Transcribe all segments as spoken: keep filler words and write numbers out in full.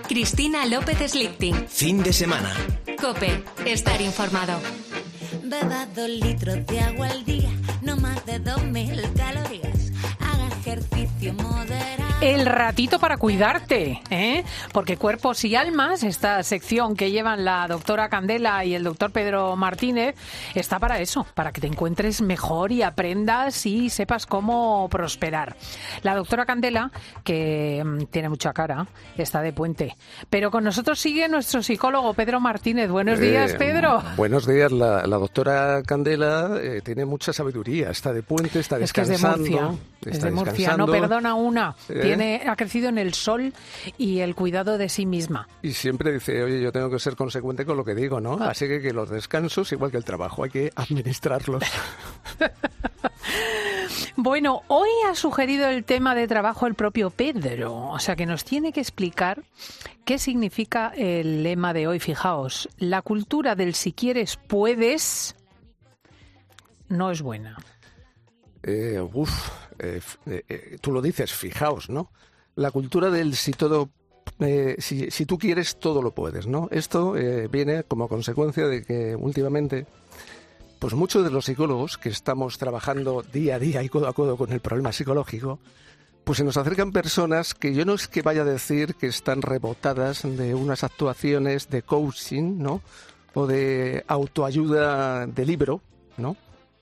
Cristina López Slichting. Fin de semana. COPE. Estar informado. Beba dos litros de agua al día, no más de dos mil calorías. Haga ejercicio moderado. El ratito para cuidarte, ¿eh? Porque Cuerpos y Almas, esta sección que llevan la doctora Candela y el doctor Pedro Martínez, está para eso, para que te encuentres mejor y aprendas y sepas cómo prosperar. La doctora Candela, que mmm, tiene mucha cara, está de puente. Pero con nosotros sigue nuestro psicólogo Pedro Martínez. Buenos días, eh, Pedro. Buenos días. La, la doctora Candela eh, tiene mucha sabiduría. Está de puente, está descansando. Es que es de Murcia. Está es de Murcia, no perdona una. Eh, Tiene, ha crecido en el sol y el cuidado de sí misma. Y siempre dice, oye, yo tengo que ser consecuente con lo que digo, ¿no? Ah. Así que, que los descansos, igual que el trabajo, hay que administrarlos. Bueno, hoy ha sugerido el tema de trabajo el propio Pedro, o sea que nos tiene que explicar qué significa el lema de hoy. Fijaos, la cultura del si quieres puedes no es buena. Eh, uf, eh, eh, tú lo dices, fijaos, ¿no? La cultura del si todo, eh, si, si tú quieres, todo lo puedes, ¿no? Esto eh, viene como consecuencia de que últimamente, pues muchos de los psicólogos que estamos trabajando día a día y codo a codo con el problema psicológico, pues se nos acercan personas que yo no es que vaya a decir que están rebotadas de unas actuaciones de coaching, ¿no? O de autoayuda de libro, ¿no?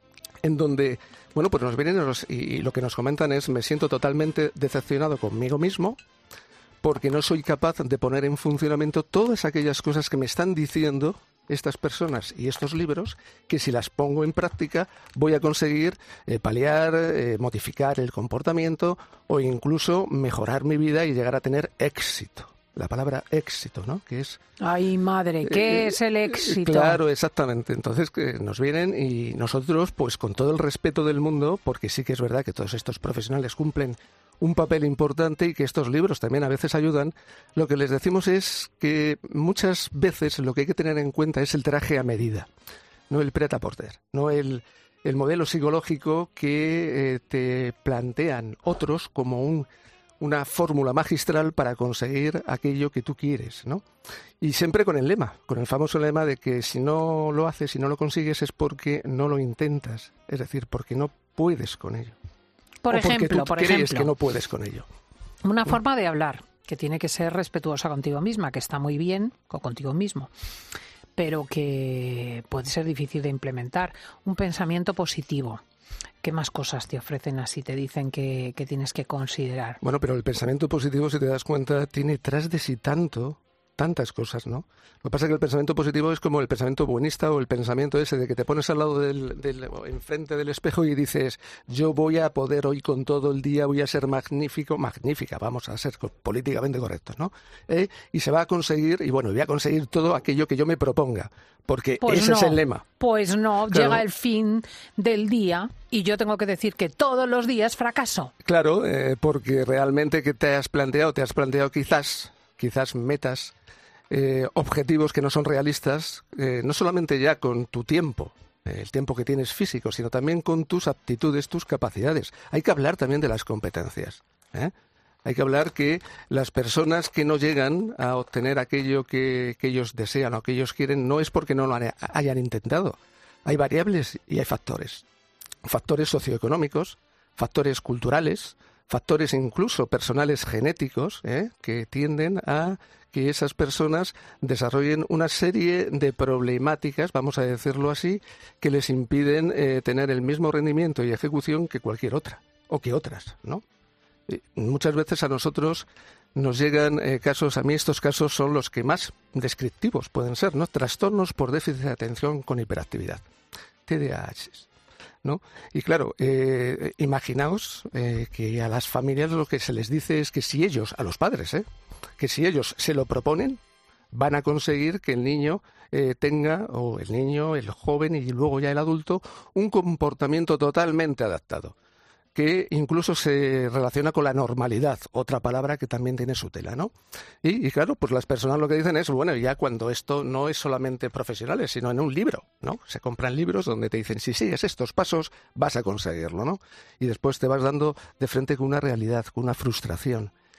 En donde, bueno, pues nos vienen los, y lo que nos comentan es: me siento totalmente decepcionado conmigo mismo porque no soy capaz de poner en funcionamiento todas aquellas cosas que me están diciendo estas personas y estos libros, que si las pongo en práctica voy a conseguir eh, paliar, eh, modificar el comportamiento o incluso mejorar mi vida y llegar a tener éxito. La palabra éxito, ¿no? Que es... ¡Ay, madre! ¿Qué eh, es el éxito? Claro, exactamente. Entonces que nos vienen y nosotros, pues con todo el respeto del mundo, porque sí que es verdad que todos estos profesionales cumplen un papel importante y que estos libros también a veces ayudan, lo que les decimos es que muchas veces lo que hay que tener en cuenta es el traje a medida, no el prêt-à-porter, no el, el modelo psicológico que eh, te plantean otros como un... una fórmula magistral para conseguir aquello que tú quieres, ¿no? Y siempre con el lema, con el famoso lema de que si no lo haces, si no lo consigues, es porque no lo intentas, es decir, porque no puedes con ello. Por o ejemplo, porque tú por crees ejemplo, que no puedes con ello. Una forma de hablar que tiene que ser respetuosa contigo misma, que está muy bien o contigo mismo, pero que puede ser difícil de implementar. Un pensamiento positivo. ¿Qué más cosas te ofrecen así? Te dicen que, que tienes que considerar. Bueno, pero el pensamiento positivo, si te das cuenta, tiene tras de sí tanto, tantas cosas, ¿no? Lo que pasa es que el pensamiento positivo es como el pensamiento buenista o el pensamiento ese de que te pones al lado del, del enfrente del espejo y dices: yo voy a poder hoy con todo el día, voy a ser magnífico, magnífica, vamos a ser políticamente correctos, ¿no? ¿Eh? Y se va a conseguir, y bueno, voy a conseguir todo aquello que yo me proponga, porque pues ese no, es el lema. Pues no, claro. Llega el fin del día y yo tengo que decir que todos los días fracaso. Claro, eh, porque realmente ¿qué te has planteado? Te has planteado quizás, quizás metas, Eh, objetivos que no son realistas, eh, no solamente ya con tu tiempo, eh, el tiempo que tienes físico, sino también con tus aptitudes, tus capacidades. Hay que hablar también de las competencias, ¿eh? Hay que hablar que las personas que no llegan a obtener aquello que, que ellos desean o que ellos quieren no es porque no lo hayan intentado. Hay variables y hay factores. Factores socioeconómicos, factores culturales, factores incluso personales genéticos, ¿eh? que tienden a que esas personas desarrollen una serie de problemáticas, vamos a decirlo así, que les impiden eh, tener el mismo rendimiento y ejecución que cualquier otra, o que otras, ¿no? Y muchas veces a nosotros nos llegan eh, casos, a mí estos casos son los que más descriptivos pueden ser, ¿no? Trastornos por déficit de atención con hiperactividad, T D A H. ¿No? Y claro, eh, imaginaos eh, que a las familias lo que se les dice es que si ellos, a los padres, ¿eh? que si ellos se lo proponen, van a conseguir que el niño eh, tenga, o el niño, el joven y luego ya el adulto, un comportamiento totalmente adaptado, que incluso se relaciona con la normalidad, otra palabra que también tiene su tela, ¿no? Y, y claro, pues las personas lo que dicen es, bueno, ya cuando esto no es solamente profesionales, sino en un libro, ¿no? Se compran libros donde te dicen, si sigues estos pasos, vas a conseguirlo, ¿no? Y después te vas dando de frente con una realidad, con una frustración.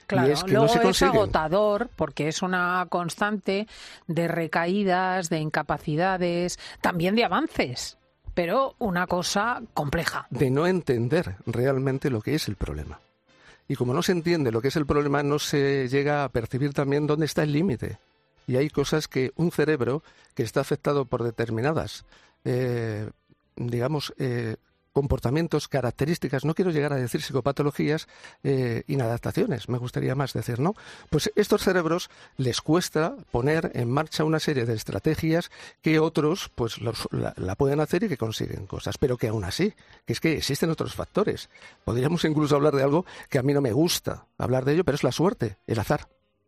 Claro, y es que luego no se es consiguen. agotador porque es una constante de recaídas, de incapacidades, también de avances, pero una cosa compleja. De no entender realmente lo que es el problema. Y como no se entiende lo que es el problema, no se llega a percibir también dónde está el límite. Y hay cosas que un cerebro que está afectado por determinadas, eh, digamos, eh, comportamientos, características, no quiero llegar a decir psicopatologías, eh, inadaptaciones, me gustaría más decir, ¿no? Pues estos cerebros les cuesta poner en marcha una serie de estrategias que otros pues los, la, la pueden hacer y que consiguen cosas, pero que aún así, que es que existen otros factores. Podríamos incluso hablar de algo que a mí no me gusta hablar de ello, pero es la suerte, el azar.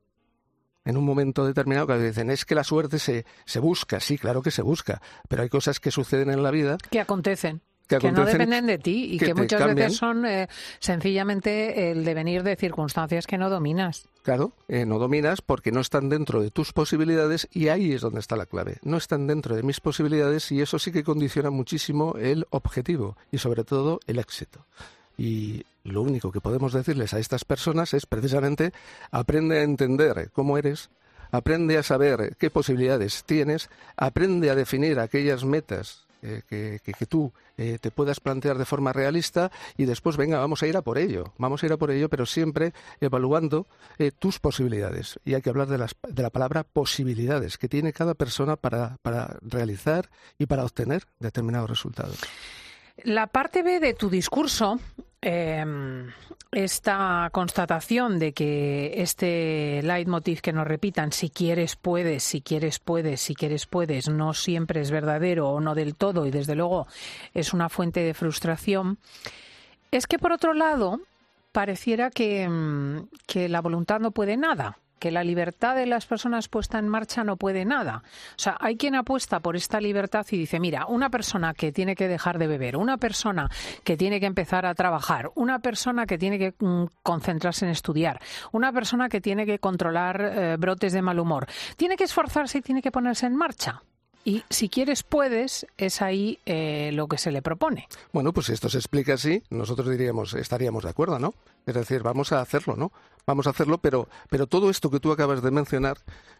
En un momento determinado que dicen, es que la suerte se, se busca, sí, claro que se busca, pero hay cosas que suceden en la vida Que acontecen. Que, que no dependen de ti y que, que muchas cambian. veces son eh, sencillamente el devenir de circunstancias que no dominas. Claro, eh, no dominas porque no están dentro de tus posibilidades y ahí es donde está la clave. No están dentro de mis posibilidades y eso sí que condiciona muchísimo el objetivo y sobre todo el éxito. Y lo único que podemos decirles a estas personas es precisamente aprende a entender cómo eres, aprende a saber qué posibilidades tienes, aprende a definir aquellas metas Eh, que, que, que tú eh, te puedas plantear de forma realista y después, venga, vamos a ir a por ello, vamos a ir a por ello, pero siempre evaluando eh, tus posibilidades. Y hay que hablar de, las, de la palabra posibilidades que tiene cada persona para, para realizar y para obtener determinados resultados. La parte B de tu discurso, eh, esta constatación de que este leitmotiv que nos repitan, si quieres puedes, si quieres puedes, si quieres puedes, no siempre es verdadero o no del todo y desde luego es una fuente de frustración, es que por otro lado pareciera que, que la voluntad no puede nada. Que la libertad de las personas puesta en marcha no puede nada. O sea, hay quien apuesta por esta libertad y dice, mira, una persona que tiene que dejar de beber, una persona que tiene que empezar a trabajar, una persona que tiene que mm, concentrarse en estudiar, una persona que tiene que controlar eh, brotes de mal humor, tiene que esforzarse y tiene que ponerse en marcha. Y si quieres, puedes, es ahí eh, lo que se le propone. Bueno, pues si esto se explica así, nosotros diríamos, estaríamos de acuerdo, ¿no? Es decir, vamos a hacerlo, ¿no? Vamos a hacerlo, pero, pero todo esto que tú acabas de mencionar,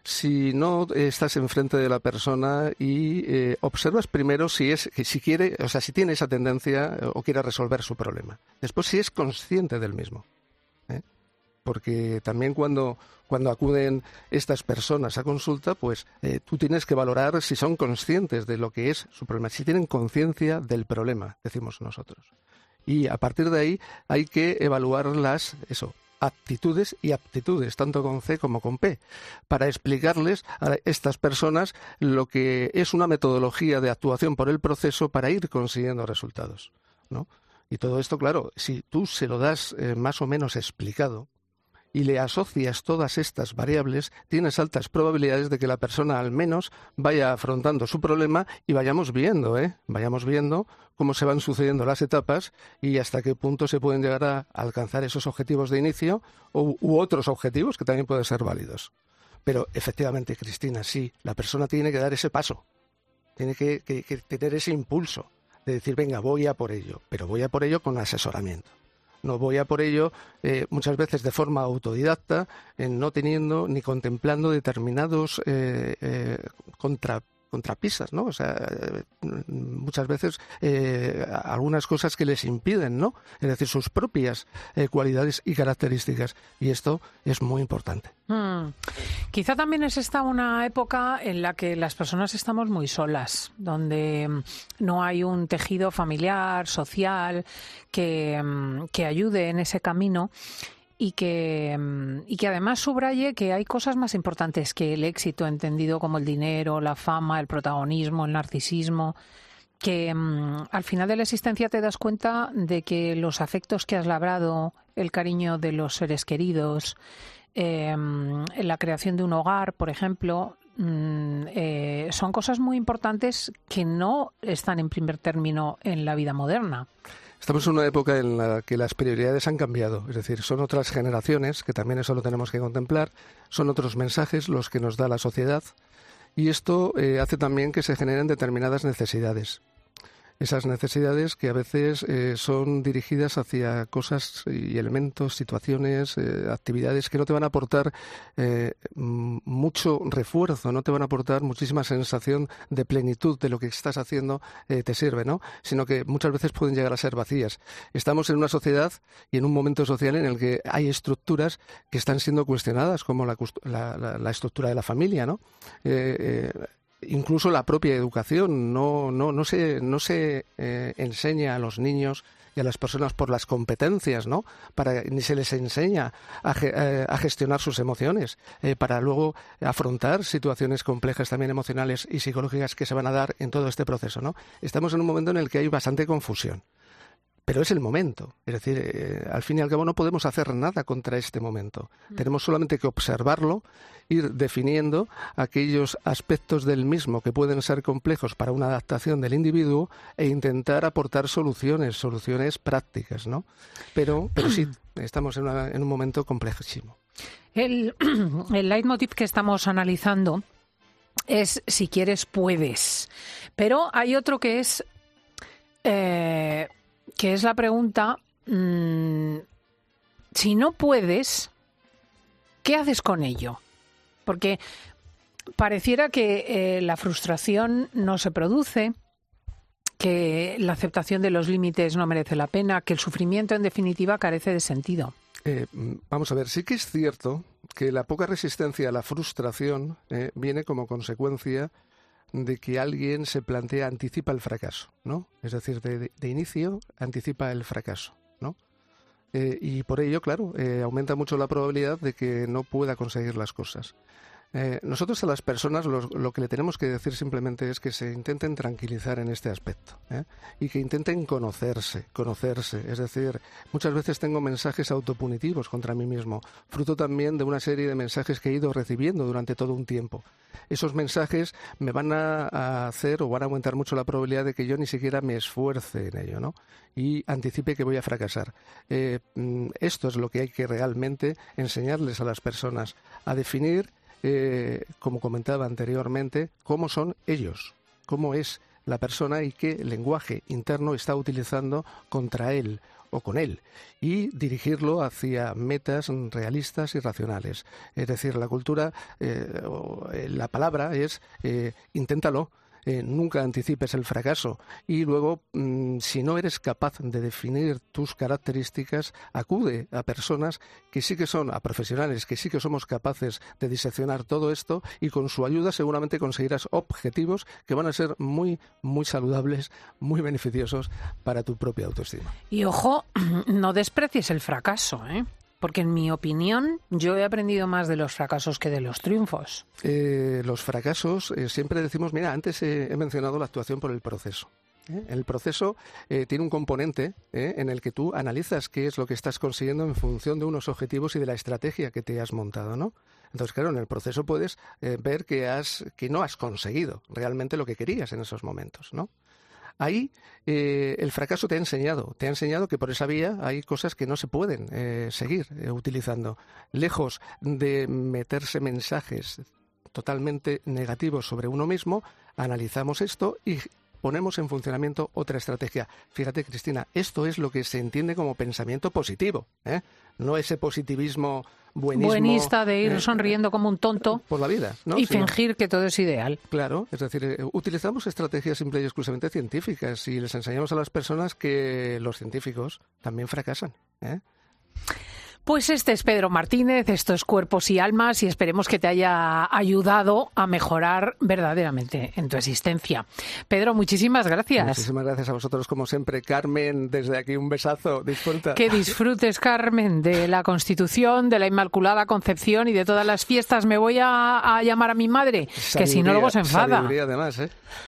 si no estás enfrente de la persona y eh, observas primero si es, si quiere, o sea, si tiene esa tendencia o quiere resolver su problema. Después, si es consciente del mismo. ¿eh? Porque también cuando, cuando acuden estas personas a consulta, pues eh, tú tienes que valorar si son conscientes de lo que es su problema, si tienen conciencia del problema, decimos nosotros. Y a partir de ahí hay que evaluar las, eso, aptitudes y aptitudes, tanto con C como con P, para explicarles a estas personas lo que es una metodología de actuación por el proceso para ir consiguiendo resultados, ¿no? Y todo esto, claro, si tú se lo das eh, más o menos explicado, y le asocias todas estas variables, tienes altas probabilidades de que la persona al menos vaya afrontando su problema y vayamos viendo, ¿eh? Vayamos viendo cómo se van sucediendo las etapas y hasta qué punto se pueden llegar a alcanzar esos objetivos de inicio u, u otros objetivos que también pueden ser válidos. Pero efectivamente, Cristina, sí, la persona tiene que dar ese paso, tiene que, que, que tener ese impulso de decir, venga, voy a por ello, pero voy a por ello con asesoramiento. No voy a por ello eh, muchas veces de forma autodidacta, eh, no teniendo ni contemplando determinados eh, eh, contra, contrapisas, ¿no? O sea, eh, muchas veces eh, algunas cosas que les impiden, ¿no? Es decir, sus propias eh, cualidades y características. Y esto es muy importante. Hmm. Quizá también es esta una época en la que las personas estamos muy solas, donde no hay un tejido familiar, social, que, que ayude en ese camino y que, y que además subraye que hay cosas más importantes que el éxito entendido como el dinero, la fama, el protagonismo, el narcisismo, que um, al final de la existencia te das cuenta de que los afectos que has labrado, el cariño de los seres queridos, eh, en la creación de un hogar, por ejemplo, mm, eh, son cosas muy importantes que no están en primer término en la vida moderna. Estamos en una época en la que las prioridades han cambiado, es decir, son otras generaciones, que también eso lo tenemos que contemplar, son otros mensajes los que nos da la sociedad y esto eh, hace también que se generen determinadas necesidades. Esas necesidades que a veces eh, son dirigidas hacia cosas y elementos, situaciones, eh, actividades que no te van a aportar eh, mucho refuerzo, no te van a aportar muchísima sensación de plenitud de lo que estás haciendo, eh, te sirve, ¿no? Sino que muchas veces pueden llegar a ser vacías. Estamos en una sociedad y en un momento social en el que hay estructuras que están siendo cuestionadas, como la, la, la, la estructura de la familia, ¿no? Eh, eh, incluso la propia educación. No, no, no se, no se eh, enseña a los niños y a las personas por las competencias, ¿no? Para, ni se les enseña a, eh, a gestionar sus emociones, eh, para luego afrontar situaciones complejas también emocionales y psicológicas que se van a dar en todo este proceso, ¿no? Estamos en un momento en el que hay bastante confusión. Pero es el momento. Es decir, eh, al fin y al cabo no podemos hacer nada contra este momento. Mm. Tenemos solamente que observarlo, ir definiendo aquellos aspectos del mismo que pueden ser complejos para una adaptación del individuo e intentar aportar soluciones, soluciones prácticas, ¿no? Pero, pero sí, estamos en, una, en un momento complejísimo. El, el leitmotiv que estamos analizando es si quieres, puedes. Pero hay otro que es... Eh, que es la pregunta, mmm, si no puedes, ¿qué haces con ello? Porque pareciera que eh, la frustración no se produce, que la aceptación de los límites no merece la pena, que el sufrimiento, en definitiva, carece de sentido. Eh, vamos a ver, sí que es cierto que la poca resistencia a la frustración eh, viene como consecuencia de que alguien se plantea, anticipa el fracaso, ¿no? Es decir, de, de, de inicio anticipa el fracaso, ¿no? Eh, y por ello, claro, eh, aumenta mucho la probabilidad de que no pueda conseguir las cosas. Eh, nosotros a las personas lo, lo que le tenemos que decir simplemente es que se intenten tranquilizar en este aspecto, ¿eh? Y que intenten conocerse, conocerse. Es decir, muchas veces tengo mensajes autopunitivos contra mí mismo, fruto también de una serie de mensajes que he ido recibiendo durante todo un tiempo. Esos mensajes me van a, a hacer o van a aumentar mucho la probabilidad de que yo ni siquiera me esfuerce en ello, ¿no? Y anticipe que voy a fracasar. Eh, esto es lo que hay que realmente enseñarles a las personas, a definir, Eh, como comentaba anteriormente, cómo son ellos, cómo es la persona y qué lenguaje interno está utilizando contra él o con él, y dirigirlo hacia metas realistas y racionales. Es decir, la cultura, eh, la palabra es eh, inténtalo. Eh, nunca anticipes el fracaso y luego, mmm, si no eres capaz de definir tus características, acude a personas que sí que son, a profesionales que sí que somos capaces de diseccionar todo esto, y con su ayuda seguramente conseguirás objetivos que van a ser muy, muy saludables, muy beneficiosos para tu propia autoestima. Y ojo, no desprecies el fracaso, ¿eh? Porque en mi opinión yo he aprendido más de los fracasos que de los triunfos. Eh, los fracasos, eh, siempre decimos, mira, antes eh, he mencionado la actuación por el proceso. ¿eh? El proceso eh, tiene un componente eh, en el que tú analizas qué es lo que estás consiguiendo en función de unos objetivos y de la estrategia que te has montado, ¿no? Entonces, claro, en el proceso puedes eh, ver que, has, que no has conseguido realmente lo que querías en esos momentos, ¿no? Ahí eh, el fracaso te ha enseñado, te ha enseñado que por esa vía hay cosas que no se pueden eh, seguir eh, utilizando. Lejos de meterse mensajes totalmente negativos sobre uno mismo, analizamos esto y ponemos en funcionamiento otra estrategia. Fíjate, Cristina, esto es lo que se entiende como pensamiento positivo, ¿eh? No ese positivismo buenismo, buenista de ir eh, sonriendo como un tonto por la vida, ¿no? y Sino, fingir que todo es ideal. Claro, es decir, eh, utilizamos estrategias simple y exclusivamente científicas y les enseñamos a las personas que los científicos también fracasan, ¿eh? Pues este es Pedro Martínez, esto es Cuerpos y Almas, y esperemos que te haya ayudado a mejorar verdaderamente en tu existencia. Pedro, muchísimas gracias. Muchísimas gracias a vosotros, como siempre. Carmen, desde aquí un besazo, disfruta. Que disfrutes, Carmen, de la Constitución, de la Inmaculada Concepción y de todas las fiestas. Me voy a, a llamar a mi madre, sabiduría, que si no luego se enfada. Sabiduría además, ¿eh?